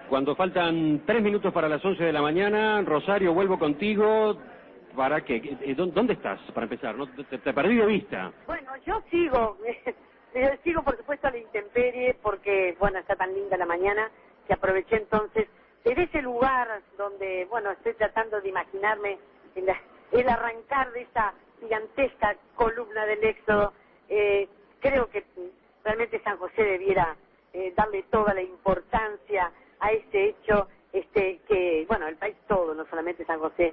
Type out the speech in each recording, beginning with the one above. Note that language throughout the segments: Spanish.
Cuando faltan 3 minutos para las 11 de la mañana, Rosario, vuelvo contigo. ¿Para qué? ¿Dónde estás, para empezar? ¿No? Te perdí de vista. Bueno, yo sigo, sigo por supuesto a la intemperie, porque, bueno, está tan linda la mañana, que aproveché entonces, desde ese lugar donde, bueno, estoy tratando de imaginarme el arrancar de esa gigantesca columna del Éxodo. Creo que realmente San José debiera darle toda la importancia a este hecho, que, bueno, el país todo, no solamente San José,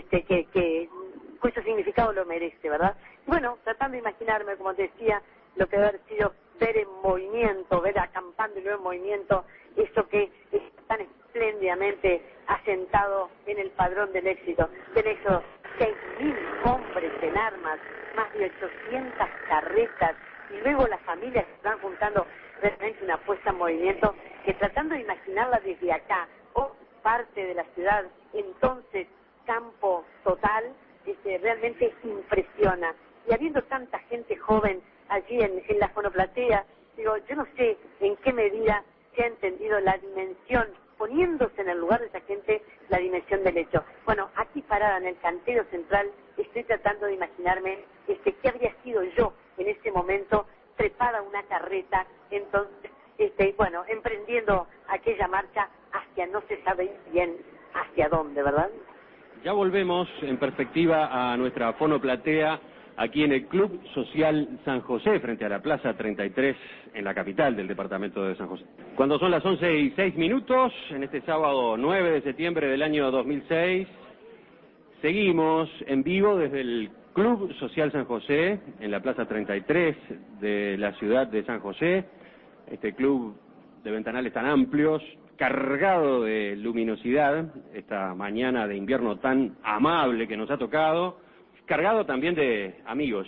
cuyo significado lo merece, ¿verdad? Bueno, tratando de imaginarme, como te decía, lo que debe haber sido ver en movimiento, ver acampando y luego en movimiento, eso que está tan espléndidamente asentado en el padrón del éxito, del Éxodo. 6.000 hombres en armas, más de 800 carretas, y luego las familias se están juntando, realmente una puesta en movimiento, que tratando de imaginarla desde acá, o parte de la ciudad, entonces campo total, realmente impresiona. Y habiendo tanta gente joven allí en la fonoplatea, digo, yo no sé en qué medida se ha entendido la dimensión, poniéndose en el lugar de esa gente, la dimensión del hecho. Bueno, aquí parada en el cantero central, estoy tratando de imaginarme qué habría sido yo en ese momento, trepada a una carreta, entonces, bueno, emprendiendo aquella marcha hacia no se sabe bien hacia dónde, ¿verdad? Ya volvemos en perspectiva a nuestra fonoplatea aquí en el Club Social San José, frente a la Plaza 33, en la capital del departamento de San José. Cuando son las 11:06, en este sábado 9 de septiembre del año 2006, seguimos en vivo desde el Club Social San José, en la Plaza 33 de la ciudad de San José, este club de ventanales tan amplios, cargado de luminosidad, esta mañana de invierno tan amable que nos ha tocado, cargado también de amigos,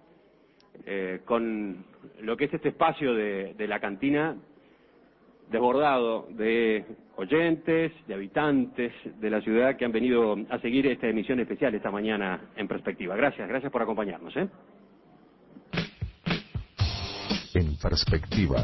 con lo que es este espacio de la cantina, desbordado de oyentes, de habitantes de la ciudad que han venido a seguir esta emisión especial esta mañana en perspectiva. Gracias por acompañarnos. En perspectiva.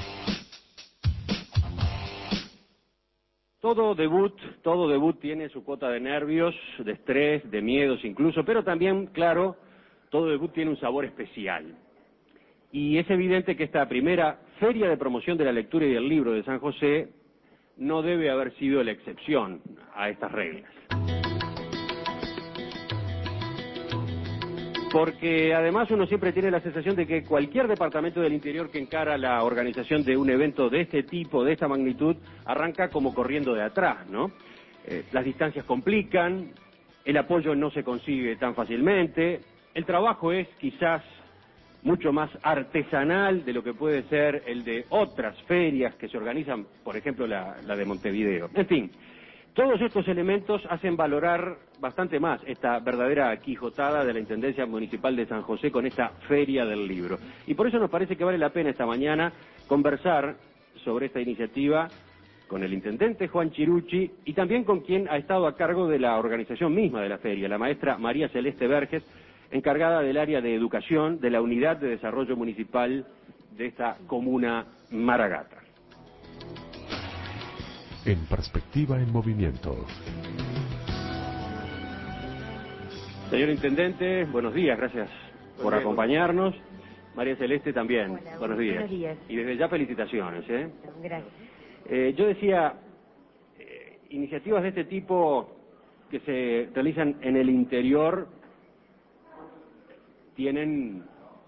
Todo debut tiene su cuota de nervios, de estrés, de miedos incluso, pero también, claro, todo debut tiene un sabor especial. Y es evidente que esta primera feria de promoción de la lectura y del libro de San José no debe haber sido la excepción a estas reglas. Porque además uno siempre tiene la sensación de que cualquier departamento del interior que encara la organización de un evento de este tipo, de esta magnitud, arranca como corriendo de atrás, ¿no? Las distancias complican, el apoyo no se consigue tan fácilmente, el trabajo es quizás mucho más artesanal de lo que puede ser el de otras ferias que se organizan, por ejemplo la de Montevideo. En fin, todos estos elementos hacen valorar bastante más esta verdadera quijotada de la Intendencia Municipal de San José con esta Feria del Libro. Y por eso nos parece que vale la pena esta mañana conversar sobre esta iniciativa con el intendente Juan Chirucci y también con quien ha estado a cargo de la organización misma de la feria, la maestra María Celeste Verges, encargada del área de educación de la Unidad de Desarrollo Municipal de esta comuna Maragata. En perspectiva en movimiento. Señor Intendente, buenos días, gracias por acompañarnos. María Celeste también, hola, buenos días. Buenos días. Y desde ya felicitaciones. Gracias. Yo decía, iniciativas de este tipo que se realizan en el interior tienen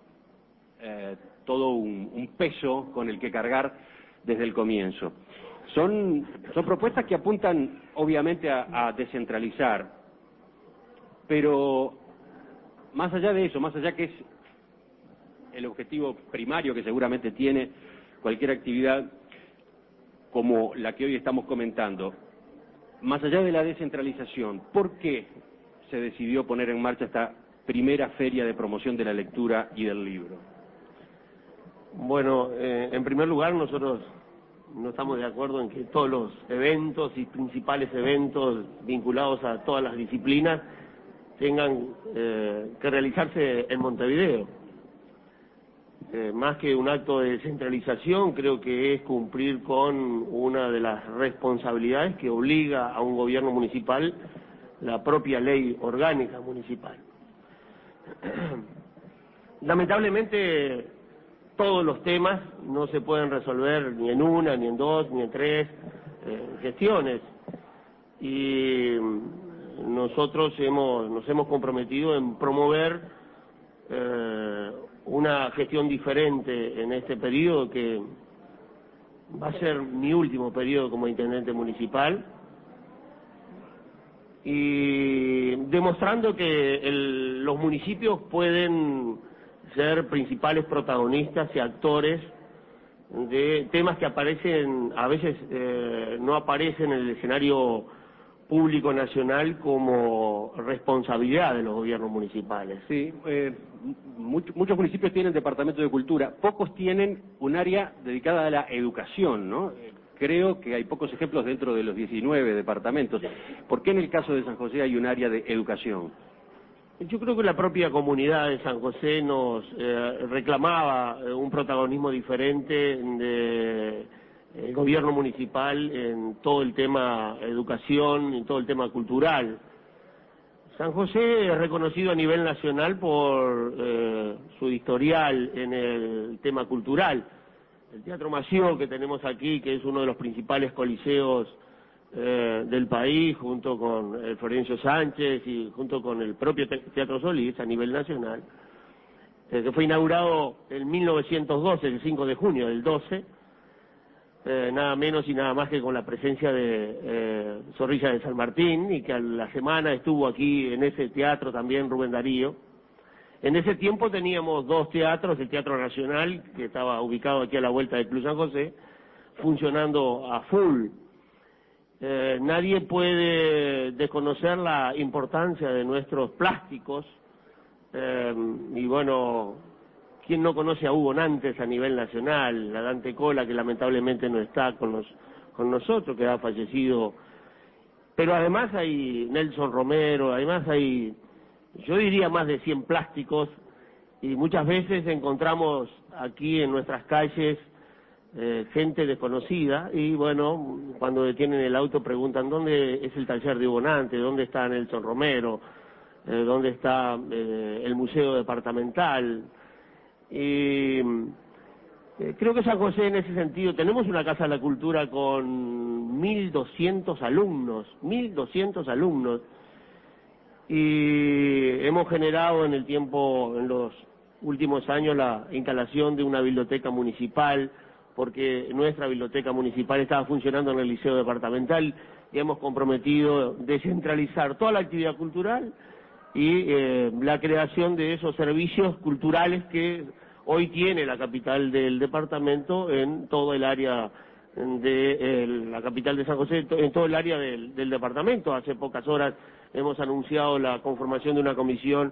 todo un peso con el que cargar desde el comienzo. Son propuestas que apuntan obviamente a descentralizar, pero más allá de eso, más allá que es el objetivo primario que seguramente tiene cualquier actividad como la que hoy estamos comentando, más allá de la descentralización, ¿por qué se decidió poner en marcha esta primera feria de promoción de la lectura y del libro? Bueno, en primer lugar nosotros no estamos de acuerdo en que todos los eventos y principales eventos vinculados a todas las disciplinas tengan que realizarse en Montevideo. más que un acto de descentralización, creo que es cumplir con una de las responsabilidades que obliga a un gobierno municipal la propia ley orgánica municipal. Lamentablemente, todos los temas no se pueden resolver ni en una, ni en dos, ni en tres gestiones. Y nosotros nos hemos comprometido en promover una gestión diferente en este periodo, que va a ser mi último periodo como intendente municipal, y demostrando que los municipios pueden ser principales protagonistas y actores de temas que aparecen, a veces no aparecen en el escenario público nacional como responsabilidad de los gobiernos municipales. Sí, muchos municipios tienen departamento de cultura, pocos tienen un área dedicada a la educación, ¿no? Creo que hay pocos ejemplos dentro de los 19 departamentos. ¿Por qué en el caso de San José hay un área de educación? Yo creo que la propia comunidad de San José nos reclamaba un protagonismo diferente del gobierno municipal en todo el tema educación, en todo el tema cultural. San José es reconocido a nivel nacional por su historial en el tema cultural. El Teatro Mació que tenemos aquí, que es uno de los principales coliseos del país, junto con Florencio Sánchez y junto con el propio Teatro Solís a nivel nacional, que fue inaugurado en 1912, el 5 de junio del 12, nada menos y nada más que con la presencia de Zorrilla de San Martín, y que a la semana estuvo aquí en ese teatro también Rubén Darío. En ese tiempo teníamos dos teatros, el Teatro Nacional, que estaba ubicado aquí a la vuelta del Club San José, funcionando a full. Nadie puede desconocer la importancia de nuestros plásticos, y bueno, ¿quién no conoce a Hugo Nantes a nivel nacional? La Dante Cola, que lamentablemente no está con nosotros, que ha fallecido. Pero además hay Nelson Romero, además hay, yo diría, más de 100 plásticos, y muchas veces encontramos aquí en nuestras calles gente desconocida, y bueno, cuando detienen el auto preguntan dónde es el taller de Hugo Nantes, dónde está Nelson Romero, dónde está el museo departamental. Y creo que San José, en ese sentido, tenemos una Casa de la Cultura con 1.200 alumnos, y hemos generado en los últimos años, la instalación de una biblioteca municipal, porque nuestra biblioteca municipal estaba funcionando en el liceo departamental, y hemos comprometido descentralizar toda la actividad cultural y la creación de esos servicios culturales que hoy tiene la capital del departamento en todo el área de la capital de San José, en todo el área del departamento. Hace pocas horas hemos anunciado la conformación de una comisión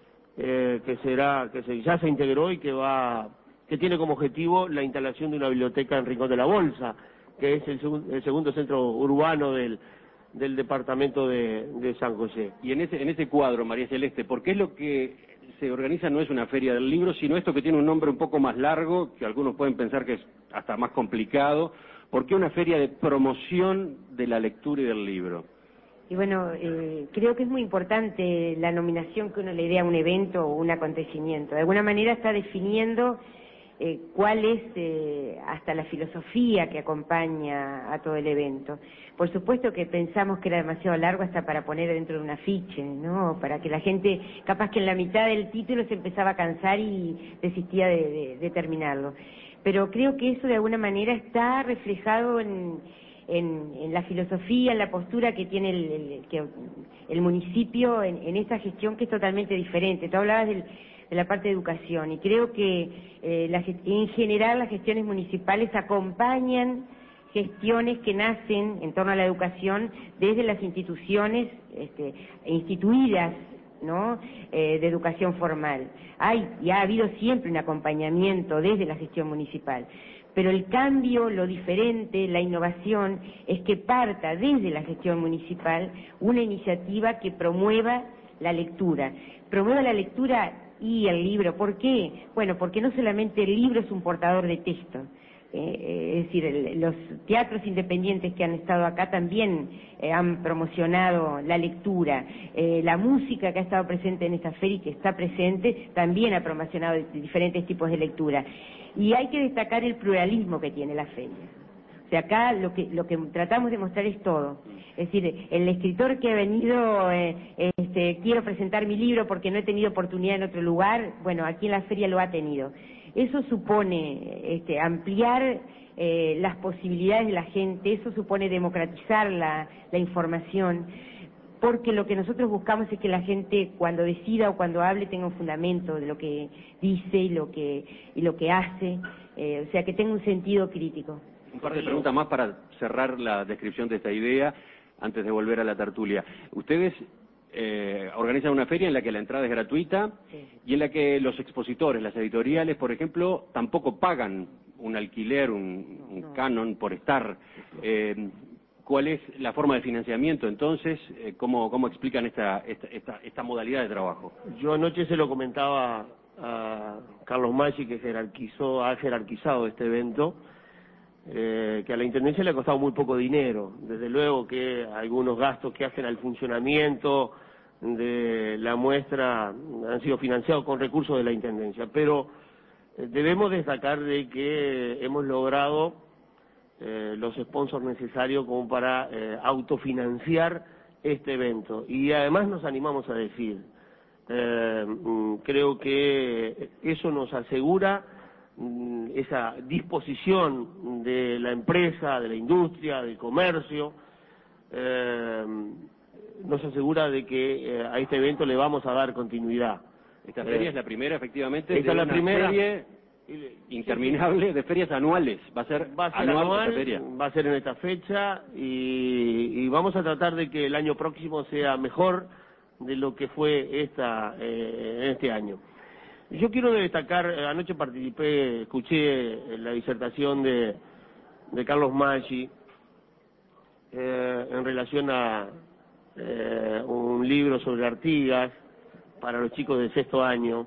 que ya se integró y que tiene como objetivo la instalación de una biblioteca en Rincón de la Bolsa, que es el segundo centro urbano del departamento de San José. Y en ese cuadro, María Celeste, ¿por qué lo que se organiza no es una feria del libro, sino esto que tiene un nombre un poco más largo, que algunos pueden pensar que es hasta más complicado? ¿Por qué una feria de promoción de la lectura y del libro? Y bueno, creo que es muy importante la nominación que uno le dé a un evento o un acontecimiento. De alguna manera está definiendo cuál es hasta la filosofía que acompaña a todo el evento. Por supuesto que pensamos que era demasiado largo hasta para poner dentro de un afiche, ¿no? Para que la gente, capaz que en la mitad del título se empezaba a cansar y desistía de terminarlo. Pero creo que eso de alguna manera está reflejado en la filosofía, en la postura que tiene el municipio en esa gestión, que es totalmente diferente. Tú hablabas de la parte de educación, y creo que en general las gestiones municipales acompañan gestiones que nacen en torno a la educación desde las instituciones instituidas, ¿no? De educación formal. Y ha habido siempre un acompañamiento desde la gestión municipal. Pero el cambio, lo diferente, la innovación, es que parta desde la gestión municipal una iniciativa que promueva la lectura y el libro. ¿Por qué? Bueno, porque no solamente el libro es un portador de texto. Es decir, los teatros independientes que han estado acá también han promocionado la lectura. La música que ha estado presente en esta feria y que está presente también ha promocionado diferentes tipos de lectura. Y hay que destacar el pluralismo que tiene la feria. O sea, acá lo que tratamos de mostrar es todo. Es decir, el escritor que ha venido, quiero presentar mi libro porque no he tenido oportunidad en otro lugar, bueno, aquí en la feria lo ha tenido. Eso supone ampliar las posibilidades de la gente, eso supone democratizar la información, porque lo que nosotros buscamos es que la gente cuando decida o cuando hable tenga un fundamento de lo que dice y lo que hace, o sea, que tenga un sentido crítico. Un par de preguntas más para cerrar la descripción de esta idea, antes de volver a la tertulia. Ustedes organizan una feria en la que la entrada es gratuita, sí, y en la que los expositores, las editoriales, por ejemplo, tampoco pagan un alquiler, un canon por estar. ¿Cuál es la forma de financiamiento entonces? ¿Cómo explican esta modalidad de trabajo? Yo anoche se lo comentaba a Carlos Maggi, que ha jerarquizado este evento, que a la Intendencia le ha costado muy poco dinero. Desde luego que algunos gastos que hacen al funcionamiento de la muestra han sido financiados con recursos de la Intendencia, pero debemos destacar de que hemos logrado los sponsors necesarios como para autofinanciar este evento, y además nos animamos a decir, creo que eso nos asegura esa disposición de la empresa, de la industria, del comercio, nos asegura de que a este evento le vamos a dar continuidad. Esta feria es la primera, efectivamente, esta es la primera serie interminable de ferias anuales. Va a ser anual esta feria. Va a ser en esta fecha y vamos a tratar de que el año próximo sea mejor de lo que fue este año. Yo quiero destacar, anoche escuché la disertación de Carlos Maggi en relación a un libro sobre Artigas para los chicos del 6º año,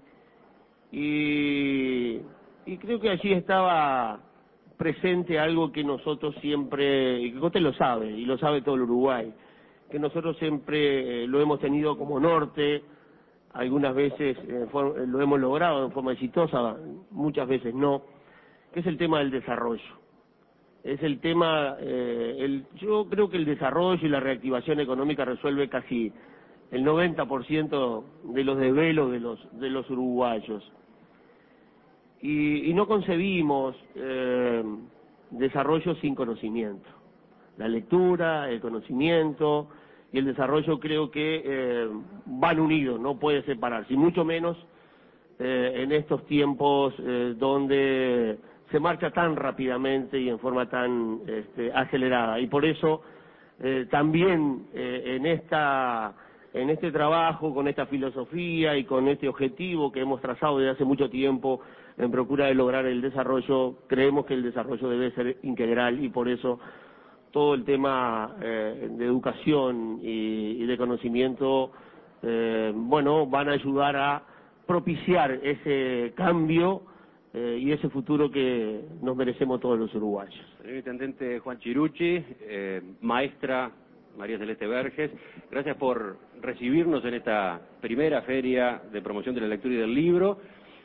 y creo que allí estaba presente algo que nosotros siempre, y que usted lo sabe, y lo sabe todo el Uruguay, que nosotros siempre lo hemos tenido como norte. Algunas veces lo hemos logrado en forma exitosa, muchas veces no, que es el tema del desarrollo. Es el tema, yo creo que el desarrollo y la reactivación económica resuelve casi el 90% de los desvelos de los uruguayos. Y no concebimos desarrollo sin conocimiento. La lectura, el conocimiento y el desarrollo creo que van unidos, no puede separarse, y mucho menos en estos tiempos donde se marcha tan rápidamente y en forma tan acelerada. Y por eso también en este trabajo, con esta filosofía y con este objetivo que hemos trazado desde hace mucho tiempo en procura de lograr el desarrollo, creemos que el desarrollo debe ser integral, y por eso todo el tema de educación y de conocimiento, van a ayudar a propiciar ese cambio y ese futuro que nos merecemos todos los uruguayos. Señor Intendente Juan Chirucci, maestra María Celeste Verges, gracias por recibirnos en esta primera feria de promoción de la lectura y del libro.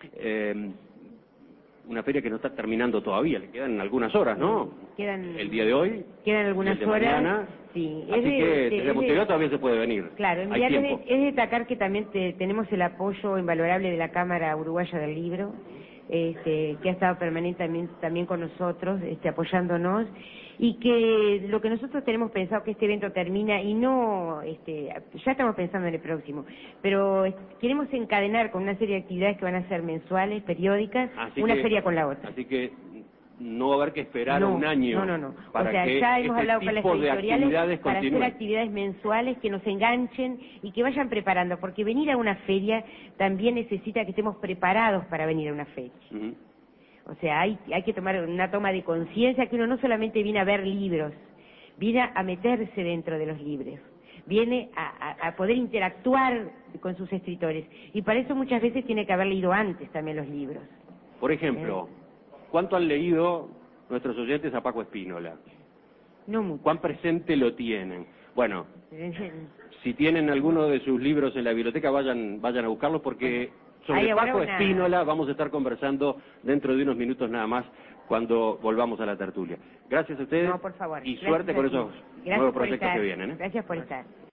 Una feria que no está terminando todavía, le quedan algunas horas, ¿no? El día de hoy. Quedan algunas el de horas. Mañana. Sí. Así que desde Montevideo todavía se puede venir. Claro, en realidad es destacar que también tenemos el apoyo invalorable de la Cámara Uruguaya del Libro, que ha estado permanentemente también con nosotros, apoyándonos, y que lo que nosotros tenemos pensado que este evento termina y no, ya estamos pensando en el próximo, pero queremos encadenar con una serie de actividades que van a ser mensuales, periódicas, una feria con la otra. Así que no va a haber que esperar un año. No. Para o sea, que ya hemos hablado con las editoriales para continúen. hacer actividades mensuales que nos enganchen y que vayan preparando, porque venir a una feria también necesita que estemos preparados para venir a una feria. Uh-huh. O sea, hay que tomar una toma de conciencia que uno no solamente viene a ver libros, viene a meterse dentro de los libros, viene a a poder interactuar con sus escritores. Y para eso muchas veces tiene que haber leído antes también los libros. Por ejemplo, ¿cuánto han leído nuestros oyentes a Paco Spínola? No mucho. ¿Cuán presente lo tienen? Bueno, si tienen alguno de sus libros en la biblioteca, vayan a buscarlos, porque sobre Paco Spínola vamos a estar conversando dentro de unos minutos nada más, cuando volvamos a la tertulia. Gracias a ustedes. No, por favor. Y suerte con esos nuevos proyectos que vienen. Gracias por estar.